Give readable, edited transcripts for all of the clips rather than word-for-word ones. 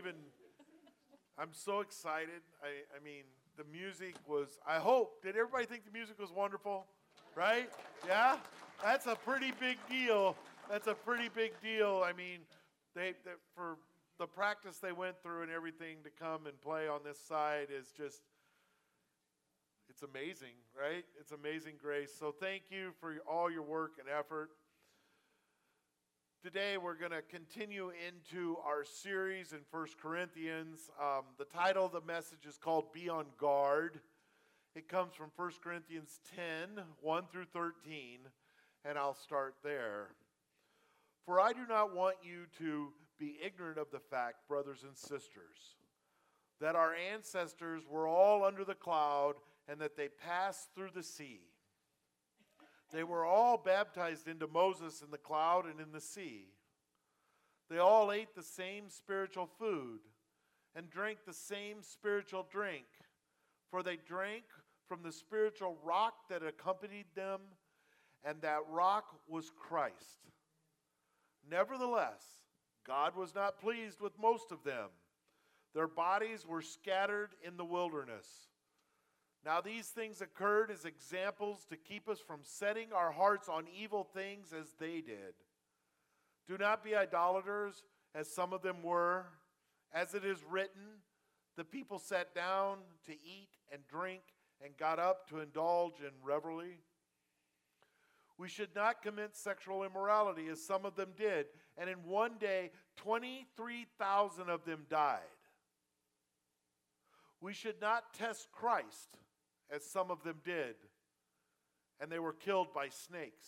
I'm so excited. I mean, the music was, did everybody think the music was wonderful? Right? Yeah? That's a pretty big deal. That's a pretty big deal. I mean, for the practice they went through and everything to come and play on this side is just, it's amazing, right? It's amazing grace. So thank you for all your work and effort. Today we're going to continue into our series in 1 Corinthians. The title of the message is called Be on Guard. It comes from 1 Corinthians 10, 1 through 13, and I'll start there. For I do not want you to be ignorant of the fact, brothers and sisters, that our ancestors were all under the cloud and that they passed through the sea. They were all baptized into Moses in the cloud and in the sea. They all ate the same spiritual food and drank the same spiritual drink, for they drank from the spiritual rock that accompanied them, and that rock was Christ. Nevertheless, God was not pleased with most of them. Their bodies were scattered in the wilderness. Now these things occurred as examples to keep us from setting our hearts on evil things as they did. Do not be idolaters, as some of them were. As it is written, the people sat down to eat and drink and got up to indulge in revelry. We should not commit sexual immorality, as some of them did, and in one day 23,000 of them died. We should not test Christ, as some of them did, and they were killed by snakes.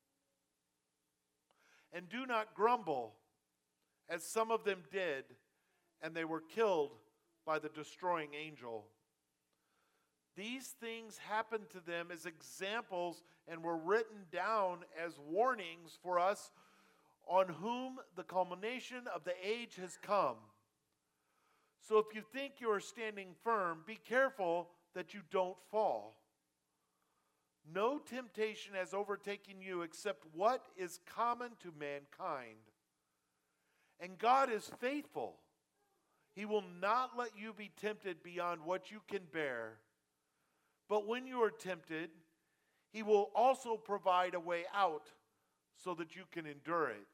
And do not grumble, as some of them did, and they were killed by the destroying angel. These things happened to them as examples and were written down as warnings for us, on whom the culmination of the age has come. So if you think you are standing firm, be careful that you don't fall. No temptation has overtaken you except what is common to mankind. And God is faithful. He will not let you be tempted beyond what you can bear. But when you are tempted, He will also provide a way out so that you can endure it.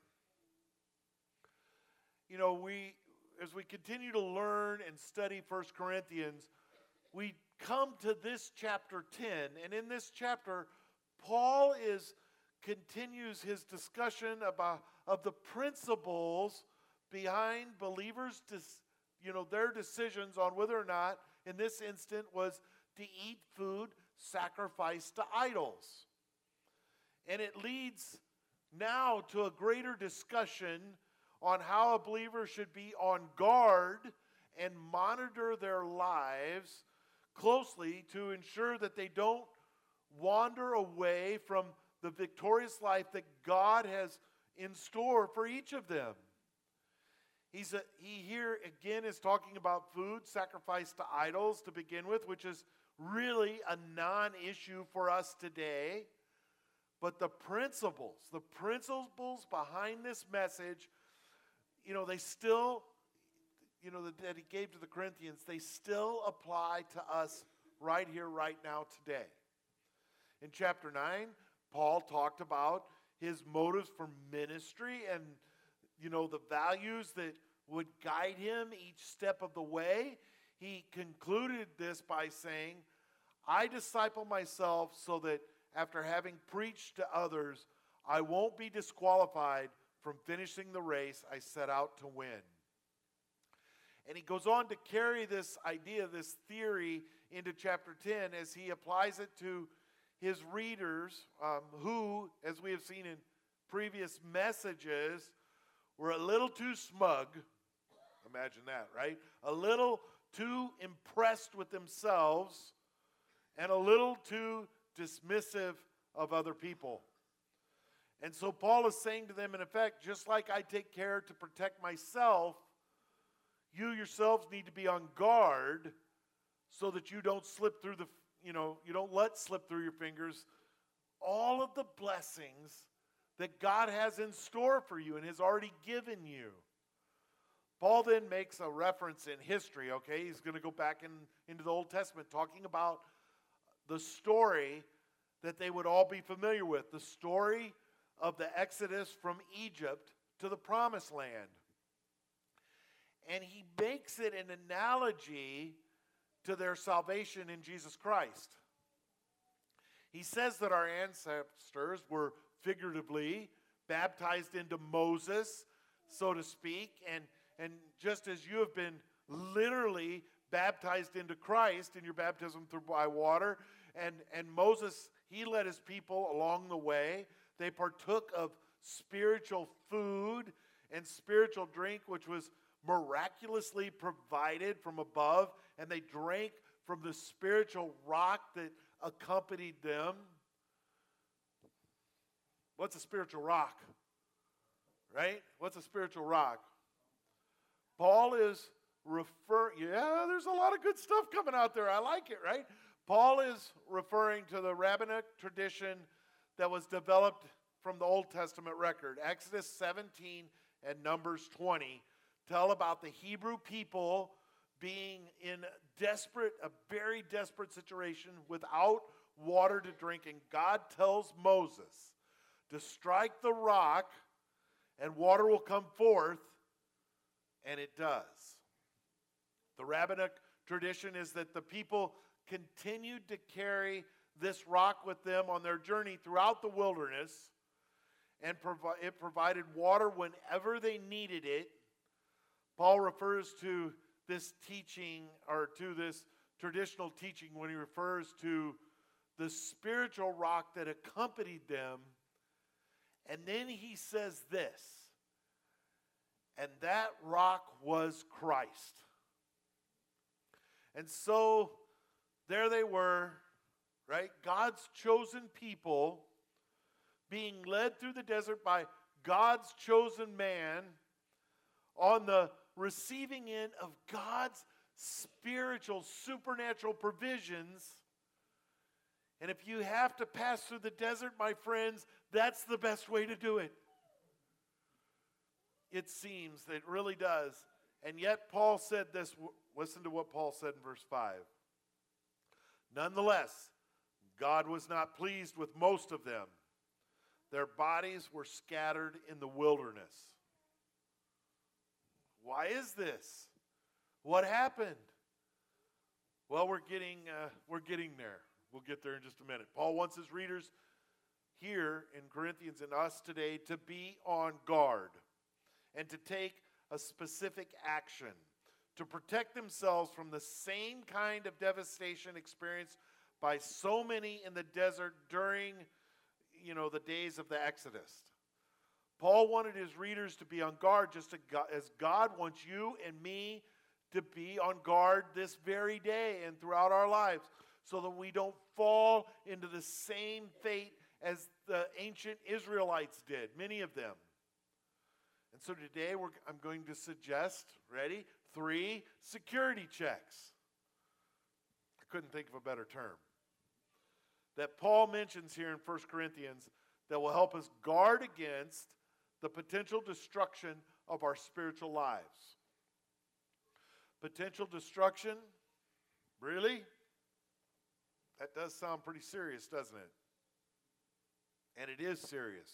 You know, as we continue to learn and study 1 Corinthians, we come to this chapter 10, and in this chapter, Paul continues his discussion of the principles behind believers' their decisions on whether or not, in this instant, was to eat food sacrificed to idols. And it leads now to a greater discussion on how a believer should be on guard and monitor their lives closely to ensure that they don't wander away from the victorious life that God has in store for each of them. He here again is talking about food sacrificed to idols to begin with, which is really a non-issue for us today. But the principles behind this message, they still, that he gave to the Corinthians, they still apply to us right here, right now, today. In chapter 9, Paul talked about his motives for ministry and, the values that would guide him each step of the way. He concluded this by saying, I disciple myself so that after having preached to others, I won't be disqualified from finishing the race I set out to win. And he goes on to carry this idea, this theory, into chapter 10 as he applies it to his readers who, as we have seen in previous messages, were a little too smug. Imagine that, right? A little too impressed with themselves and a little too dismissive of other people. And so Paul is saying to them, in effect, just like I take care to protect myself, you yourselves need to be on guard so that you don't slip through you don't let slip through your fingers all of the blessings that God has in store for you and has already given you. Paul then makes a reference in history, okay? He's going to go back into the Old Testament talking about the story that they would all be familiar with, the story of the Exodus from Egypt to the Promised Land. And he makes it an analogy to their salvation in Jesus Christ. He says that our ancestors were figuratively baptized into Moses, so to speak, and just as you have been literally baptized into Christ in your baptism by water, and Moses, he led his people along the way. They partook of spiritual food and spiritual drink, which was miraculously provided from above, and they drank from the spiritual rock that accompanied them. What's a spiritual rock? Right? What's a spiritual rock? Paul is there's a lot of good stuff coming out there. I like it, right? Paul is referring to the rabbinic tradition that was developed from the Old Testament record. Exodus 17 and Numbers 20 tell about the Hebrew people being in a very desperate situation without water to drink. And God tells Moses to strike the rock and water will come forth, and it does. The rabbinic tradition is that the people continued to carry this rock with them on their journey throughout the wilderness, and it provided water whenever they needed it. Paul refers to this teaching, or to this traditional teaching, when he refers to the spiritual rock that accompanied them. And then he says this, and that rock was Christ. And so there they were, right? God's chosen people being led through the desert by God's chosen man on the receiving end of God's spiritual, supernatural provisions. And if you have to pass through the desert, my friends, that's the best way to do it. It seems that it really does. And yet Paul said this. Listen to what Paul said in verse 5. Nonetheless, God was not pleased with most of them. Their bodies were scattered in the wilderness. Why is this? What happened? Well, we're getting there. We'll get there in just a minute. Paul wants his readers here in Corinthians and us today to be on guard and to take a specific action to protect themselves from the same kind of devastation experienced by so many in the desert during, the days of the Exodus. Paul wanted his readers to be on guard just as God wants you and me to be on guard this very day and throughout our lives, so that we don't fall into the same fate as the ancient Israelites did, many of them. And so today I'm going to suggest, 3 security checks. I couldn't think of a better term that Paul mentions here in 1 Corinthians that will help us guard against the potential destruction of our spiritual lives. Potential destruction? Really? That does sound pretty serious, doesn't it? And it is serious.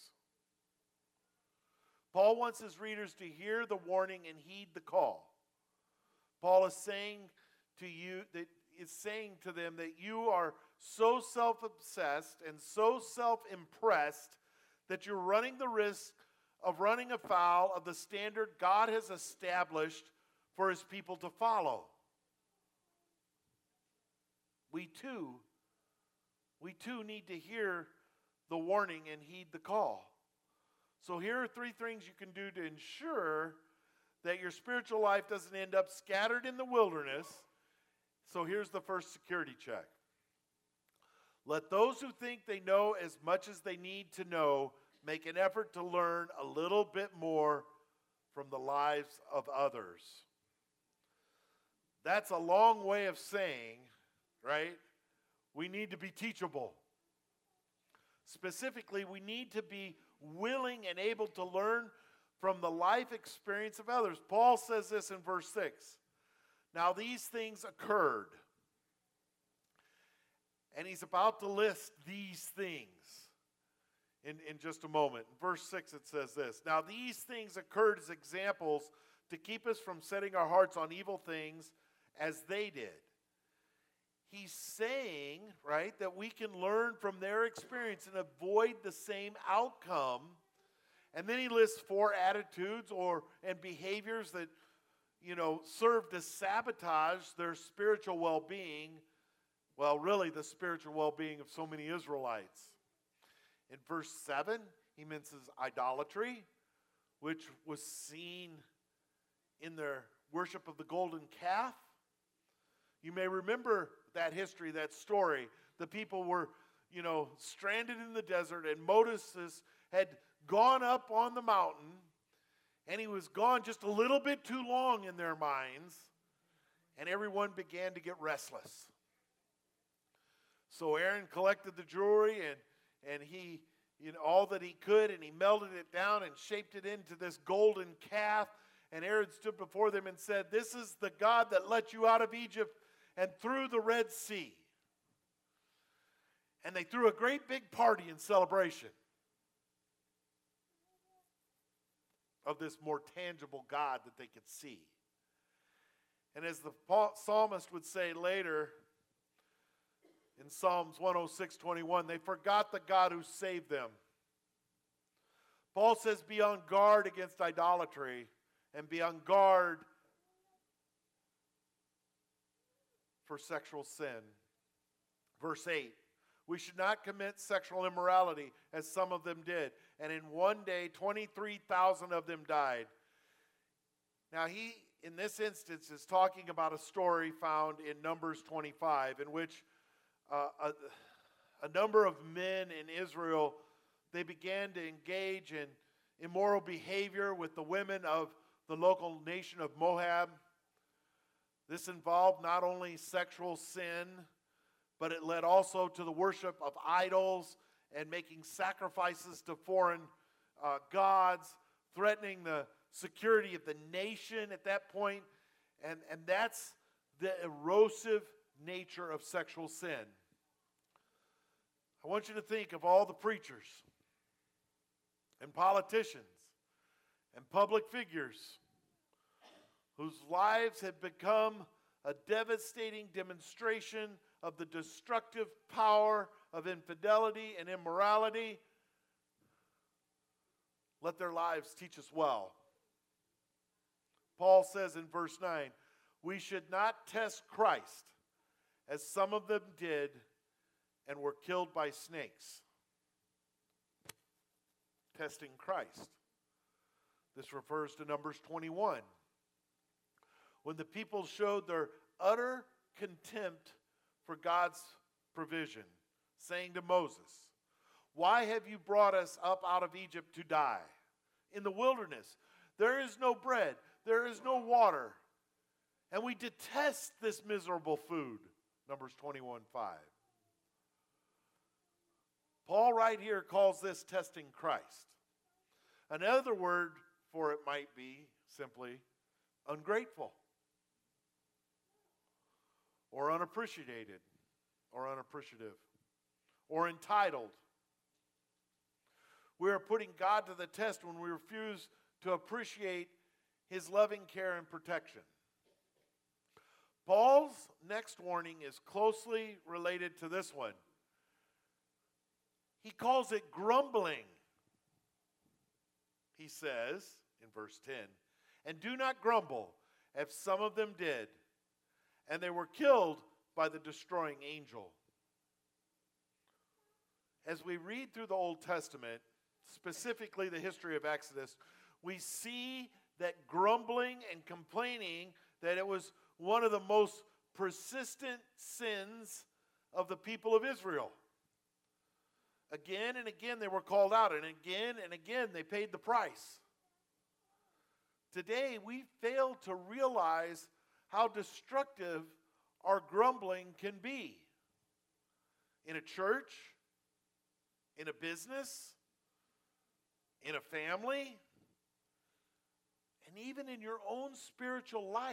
Paul wants his readers to hear the warning and heed the call. Paul is saying to them that you are so self-obsessed and so self-impressed that you're running the risk of running afoul of the standard God has established for his people to follow. We too need to hear the warning and heed the call. So here are 3 things you can do to ensure that your spiritual life doesn't end up scattered in the wilderness. So here's the first security check. Let those who think they know as much as they need to know make an effort to learn a little bit more from the lives of others. That's a long way of saying, right? We need to be teachable. Specifically, we need to be willing and able to learn from the life experience of others. Paul says this in verse 6. Now these things occurred. And he's about to list these things in just a moment. In verse 6 it says this. Now these things occurred as examples to keep us from setting our hearts on evil things as they did. He's saying, right, that we can learn from their experience and avoid the same outcome. And then he lists 4 attitudes and behaviors that, serve to sabotage their spiritual well-being. Well, really the spiritual well-being of so many Israelites. In verse 7, he mentions idolatry, which was seen in their worship of the golden calf. You may remember that history, that story. The people were, stranded in the desert, and Moses had gone up on the mountain, and he was gone just a little bit too long in their minds, and everyone began to get restless. So Aaron collected the jewelry, and he, all that he could, and he melted it down and shaped it into this golden calf. And Aaron stood before them and said, "This is the God that let you out of Egypt and through the Red Sea." And they threw a great big party in celebration of this more tangible God that they could see. And as the psalmist would say later in Psalms 106:21, they forgot the God who saved them. Paul says, be on guard against idolatry and be on guard for sexual sin. Verse 8, we should not commit sexual immorality as some of them did. And in one day, 23,000 of them died. Now he, in this instance, is talking about a story found in Numbers 25 in which a number of men in Israel, they began to engage in immoral behavior with the women of the local nation of Moab. This involved not only sexual sin, but it led also to the worship of idols and making sacrifices to foreign gods, threatening the security of the nation at that point. And that's the erosive nature of sexual sin. I want you to think of all the preachers and politicians and public figures whose lives have become a devastating demonstration of the destructive power of infidelity and immorality. Let their lives teach us well. Paul says in verse 9, we should not test Christ as some of them did and were killed by snakes. Testing Christ. This refers to Numbers 21. When the people showed their utter contempt for God's provision, saying to Moses, why have you brought us up out of Egypt to die? In the wilderness, there is no bread, there is no water, and we detest this miserable food. Numbers 21:5. Paul right here calls this testing Christ. Another word for it might be simply ungrateful or unappreciated or unappreciative or entitled. We are putting God to the test when we refuse to appreciate his loving care and protection. Paul's next warning is closely related to this one. He calls it grumbling. He says in verse 10, and do not grumble, as some of them did, and they were killed by the destroying angel. As we read through the Old Testament, specifically the history of Exodus, we see that grumbling and complaining, that it was one of the most persistent sins of the people of Israel. Again and again they were called out, and again they paid the price. Today we fail to realize how destructive our grumbling can be. In a church, in a business, in a family, and even in your own spiritual life.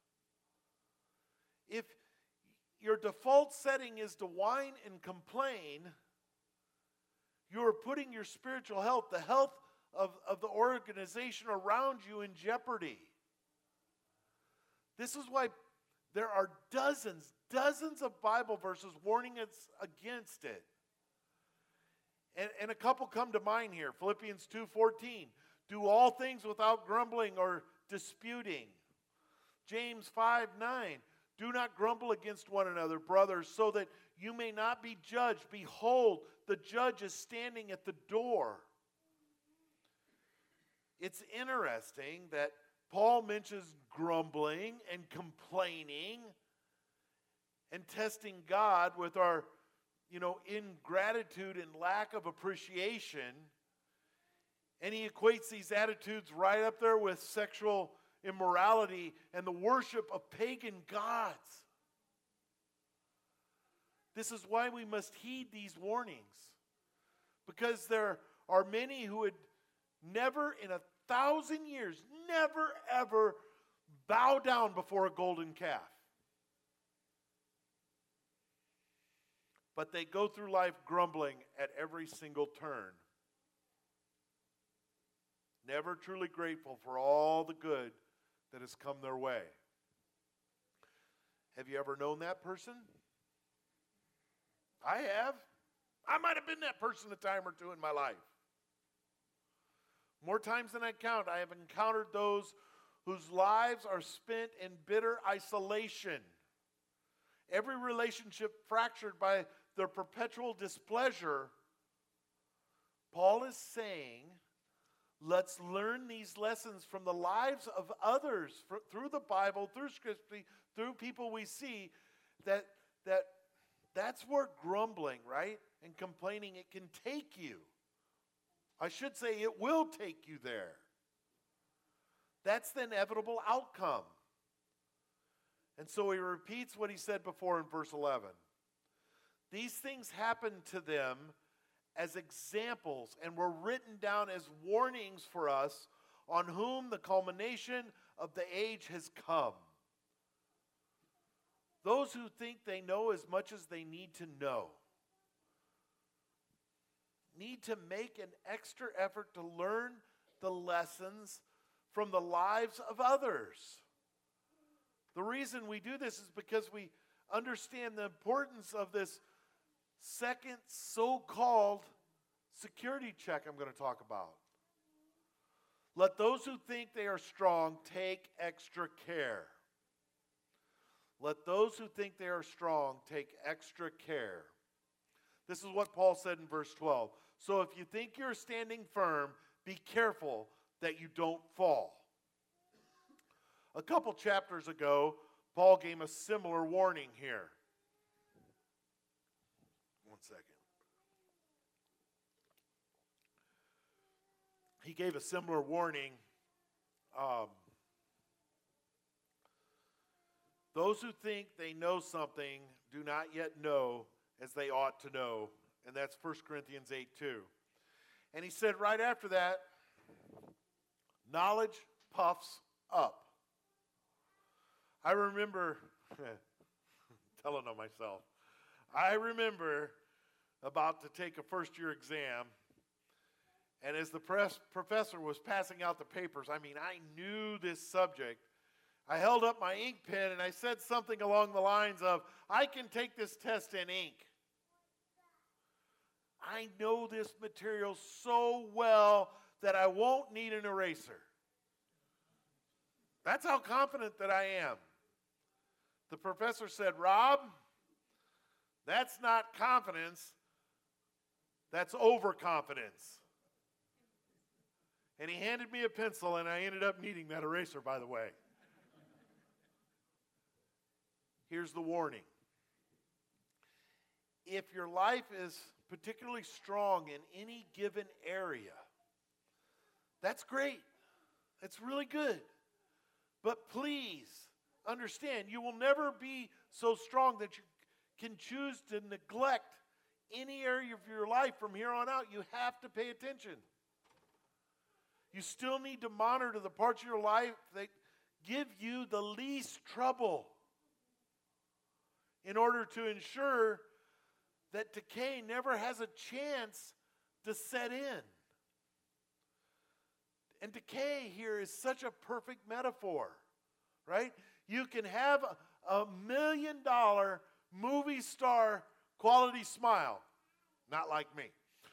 If your default setting is to whine and complain, you are putting your spiritual health, the health of the organization around you, in jeopardy. This is why there are dozens of Bible verses warning us against it. And a couple come to mind here. Philippians 2:14. Do all things without grumbling or disputing. James 5:9. Do not grumble against one another, brothers, so that you may not be judged. Behold, the judge is standing at the door. It's interesting that Paul mentions grumbling and complaining and testing God with our, ingratitude and lack of appreciation. And he equates these attitudes right up there with sexual immorality and the worship of pagan gods. This is why we must heed these warnings, because there are many who would never in 1,000 years, never ever bow down before a golden calf. But they go through life grumbling at every single turn, never truly grateful for all the good that has come their way. Have you ever known that person? I have. I might have been that person a time or two in my life. More times than I count, I have encountered those whose lives are spent in bitter isolation. Every relationship fractured by their perpetual displeasure. Paul is saying, let's learn these lessons from the lives of others, through the Bible, through Scripture, through people we see, that's where grumbling, right, and complaining, it can take you. I should say it will take you there. That's the inevitable outcome. And so he repeats what he said before in verse 11. These things happened to them as examples and were written down as warnings for us, on whom the culmination of the age has come. Those who think they know as much as they need to know need to make an extra effort to learn the lessons from the lives of others. The reason we do this is because we understand the importance of this second so-called security check I'm going to talk about. Let those who think they are strong take extra care. Let those who think they are strong take extra care. This is what Paul said in verse 12. So if you think you're standing firm, be careful that you don't fall. A couple chapters ago, Paul gave a similar warning here. One second. He gave a similar warning. Those who think they know something do not yet know as they ought to know. And that's 1 Corinthians 8:2. And he said right after that, knowledge puffs up. I remember, telling on myself, I remember about to take a first-year exam, and as the professor was passing out the papers, I knew this subject. I held up my ink pen and I said something along the lines of, I can take this test in ink. I know this material so well that I won't need an eraser. That's how confident that I am. The professor said, Rob, that's not confidence, that's overconfidence. And he handed me a pencil, and I ended up needing that eraser, by the way. Here's the warning. If your life is particularly strong in any given area, that's great. That's really good. But please understand, you will never be so strong that you can choose to neglect any area of your life from here on out. You have to pay attention. you still need to monitor the parts of your life that give you the least trouble in order to ensure that decay never has a chance to set in. And decay here is such a perfect metaphor, right? You can have a $1 million movie star quality smile, not like me.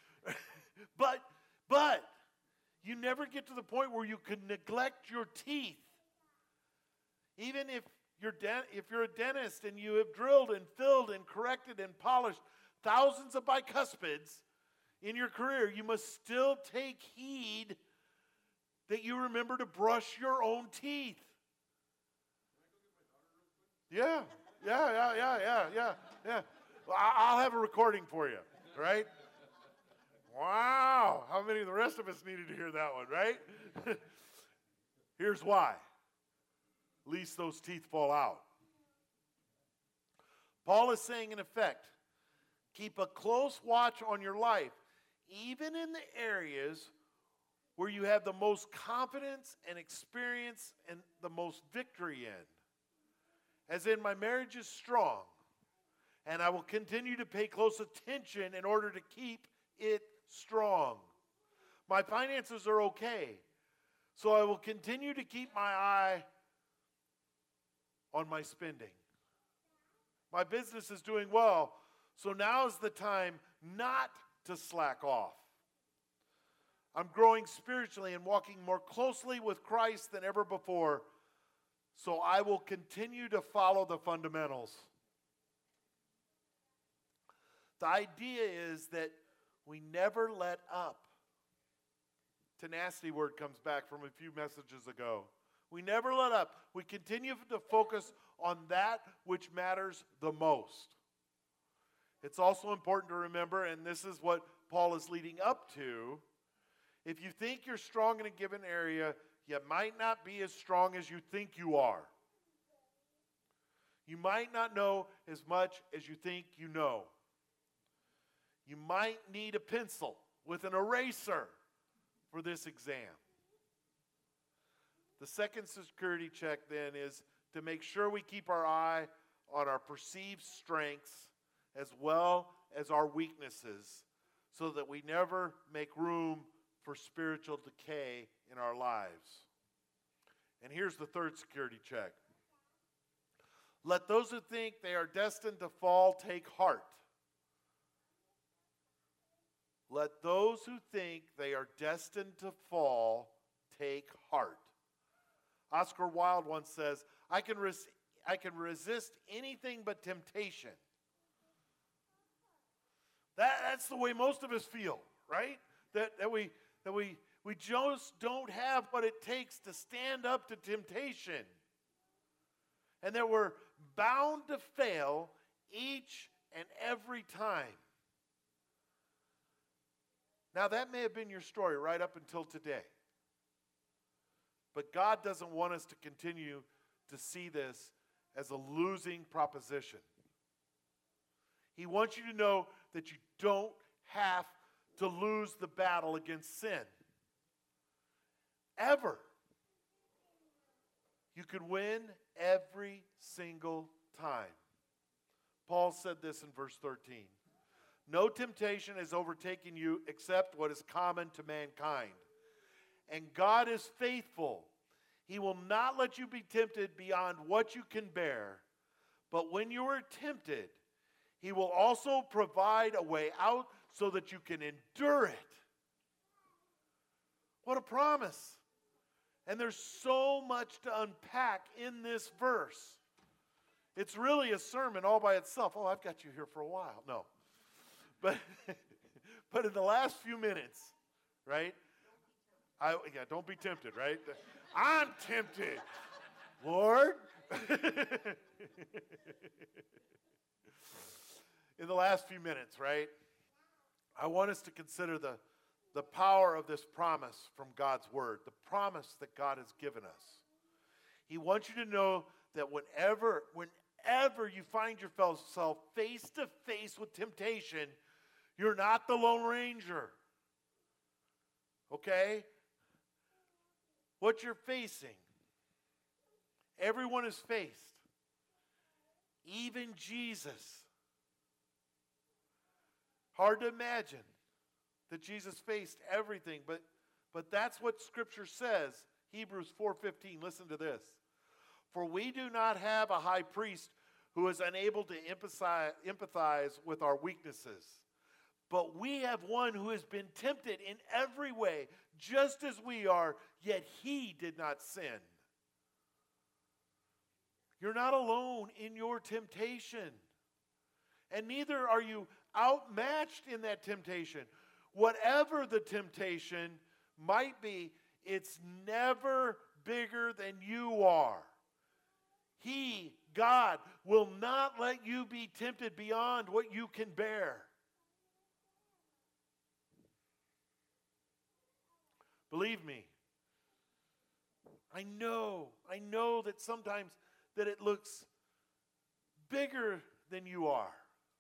but you never get to the point where you can neglect your teeth. Even if you're a dentist and you have drilled and filled and corrected and polished thousands of bicuspids in your career, you must still take heed that you remember to brush your own teeth. Yeah. Well, I'll have a recording for you, right? Wow, how many of the rest of us needed to hear that one, right? Here's why. Least those teeth fall out. Paul is saying, in effect, keep a close watch on your life, even in the areas where you have the most confidence and experience and the most victory in. As in, my marriage is strong, and I will continue to pay close attention in order to keep it strong. My finances are okay, so I will continue to keep my eye on my spending. My business is doing well, so now is the time not to slack off. I'm growing spiritually and walking more closely with Christ than ever before, so I will continue to follow the fundamentals. The idea is that we never let up. Tenacity word comes back from a few messages ago. We never let up. We continue to focus on that which matters the most. It's also important to remember, and this is what Paul is leading up to, if you think you're strong in a given area, you might not be as strong as you think you are. You might not know as much as you think you know. You might need a pencil with an eraser for this exam. The second security check then is to make sure we keep our eye on our perceived strengths as well as our weaknesses so that we never make room for spiritual decay in our lives. And here's the third security check. Let those who think they are destined to fall take heart. Let those who think they are destined to fall take heart. Oscar Wilde once says, I can resist anything but temptation. That's the way most of us feel, right? That we just don't have what it takes to stand up to temptation. And that we're bound to fail each and every time. Now, that may have been your story right up until today. But God doesn't want us to continue to see this as a losing proposition. He wants you to know that you don't have to lose the battle against sin. Ever. You could win every single time. Paul said this in verse 13. No temptation has overtaken you except what is common to mankind. And God is faithful. He will not let you be tempted beyond what you can bear. But when you are tempted, He will also provide a way out so that you can endure it. What a promise. And there's so much to unpack in this verse. It's really a sermon all by itself. Oh, I've got you here for a while. No. But in the last few minutes, right? Don't be tempted, right? I'm tempted. Lord. In the last few minutes, right? I want us to consider the power of this promise from God's word, the promise that God has given us. He wants you to know that whenever you find yourself face to face with temptation, you're not the Lone Ranger. Okay? what you're facing, everyone is faced. Even Jesus. Hard to imagine that Jesus faced everything, but that's what Scripture says. Hebrews 4:15, listen to this. For we do not have a high priest who is unable to empathize with our weaknesses, but we have one who has been tempted in every way, just as we are, yet he did not sin. You're not alone in your temptation, and neither are you outmatched in that temptation. Whatever the temptation might be, it's never bigger than you are. He, God, will not let you be tempted beyond what you can bear. Believe me, I know that sometimes that it looks bigger than you are.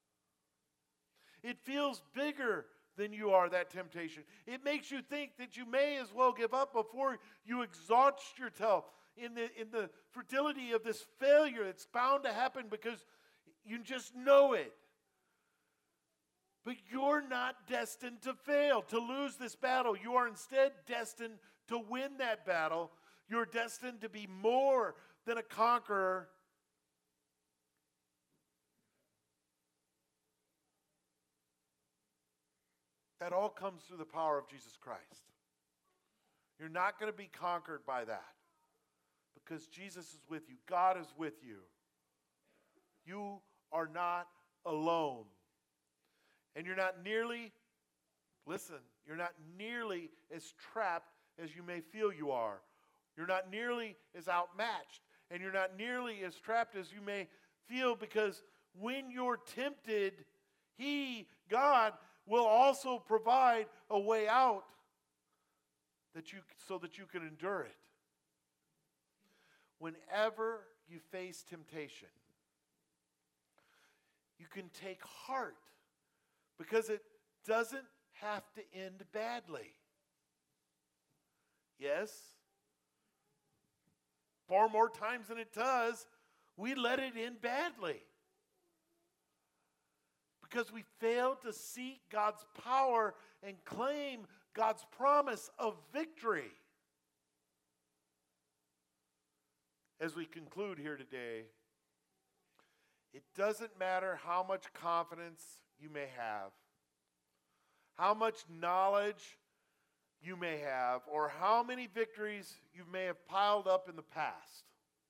It feels bigger than you are, that temptation. It makes you think that you may as well give up before you exhaust yourself in the fertility of this failure that's bound to happen because you just know it. But you're not destined to fail, to lose this battle. You are instead destined to win that battle. You're destined to be more than a conqueror. That all comes through the power of Jesus Christ. You're not going to be conquered by that because Jesus is with you. God is with you. You are not alone. And you're not nearly as trapped as you may feel you are. You're not nearly as outmatched. And you're not nearly as trapped as you may feel, because when you're tempted, He, God, will also provide a way out so that you can endure it. Whenever you face temptation, you can take heart, because it doesn't have to end badly. Yes, far more times than it does, we let it end badly because we fail to seek God's power and claim God's promise of victory. As we conclude here today, it doesn't matter how much confidence you may have, how much knowledge you may have, or how many victories you may have piled up in the past.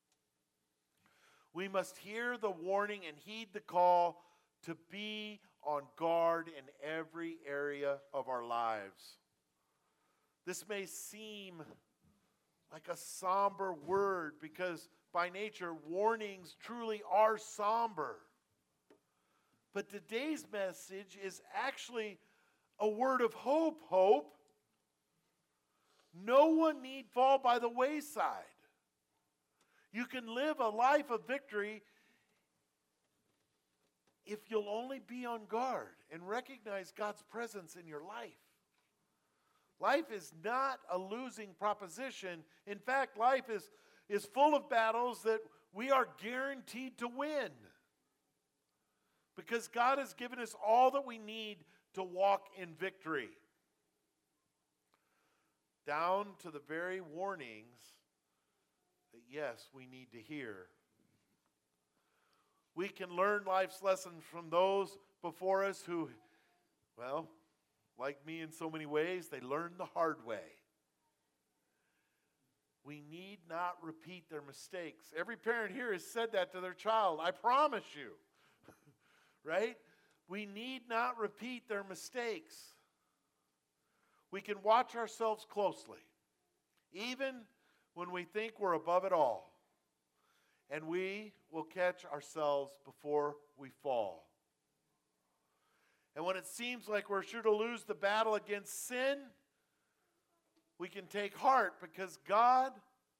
We must hear the warning and heed the call to be on guard in every area of our lives. This may seem like a somber word because by nature warnings truly are somber. But today's message is actually a word of hope. No one need fall by the wayside. You can live a life of victory if you'll only be on guard and recognize God's presence in your life. Life is not a losing proposition. In fact, life is full of battles that we are guaranteed to win, because God has given us all that we need to walk in victory, down to the very warnings that, yes, we need to hear. We can learn life's lessons from those before us who, well, like me in so many ways, they learned the hard way. We need not repeat their mistakes. Every parent here has said that to their child, I promise you. Right? We need not repeat their mistakes. We can watch ourselves closely, even when we think we're above it all. And we will catch ourselves before we fall. And when it seems like we're sure to lose the battle against sin, we can take heart, because God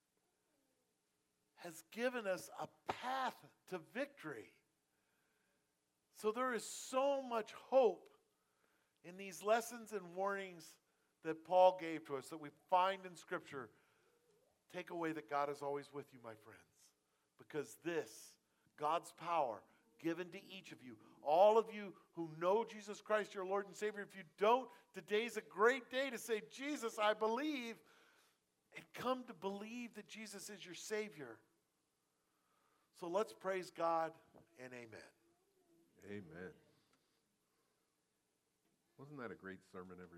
has given us a path to victory. So there is so much hope in these lessons and warnings that Paul gave to us, that we find in Scripture. take away that God is always with you, my friends. Because this, God's power, given to each of you, all of you who know Jesus Christ, your Lord and Savior, if you don't, today's a great day to say, Jesus, I believe, and come to believe that Jesus is your Savior. So let's praise God and amen. Amen. Wasn't that a great sermon, everybody?